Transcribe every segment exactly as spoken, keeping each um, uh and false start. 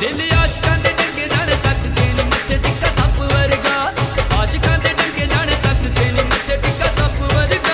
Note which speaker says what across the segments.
Speaker 1: दिल आशिकां दे डंगे जाने तक के नी मत्थे टिक्का सप वर्गा आशिकां दे डंगे जाने तक के नी मत्थे टिक्का सप वर्गा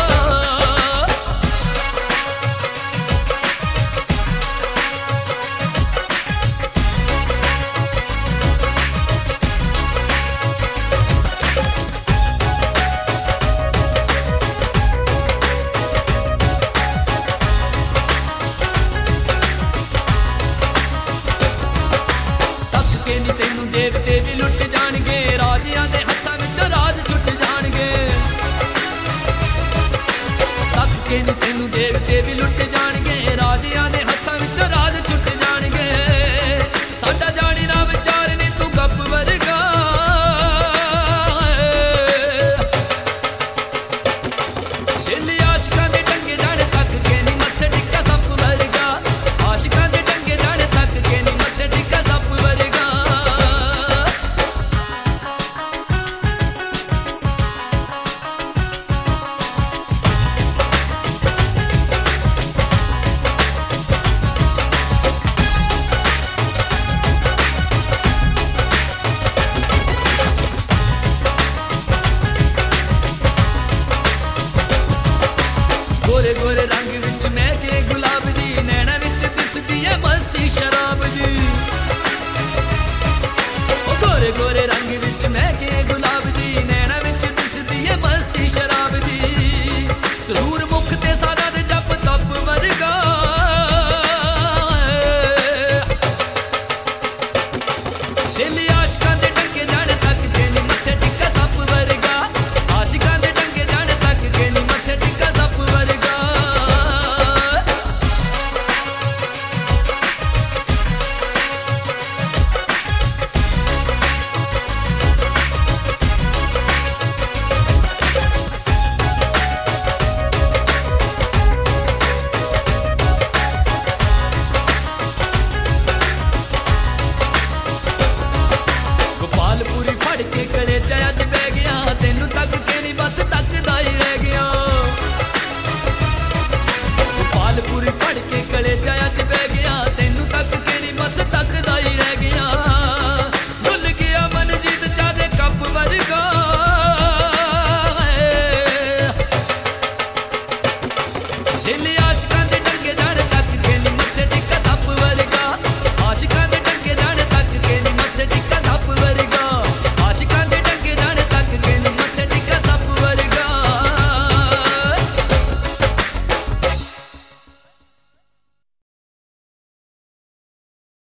Speaker 1: तेनू देवते भी लुट जाणगे राजियां दे हत्थां विचों राज छुट जाणगे तक के नी तेनू देवते भी लुट जाणगे राजियां दे हत्थां विचों राज छुट जाणगे साडा जानी ना विचार नी तू गप वर्गा दिल आशिकां दे डंगे जाने तक के नी मत्थे टिक्का सप वर्गा आशिकां दे डंगे जाने तक के नी मत्थे टिक्का सप वर्गा गोरे गोरे रंग विच महके गुलाब दी नैना विच दिसदी है मस्ती शराब दी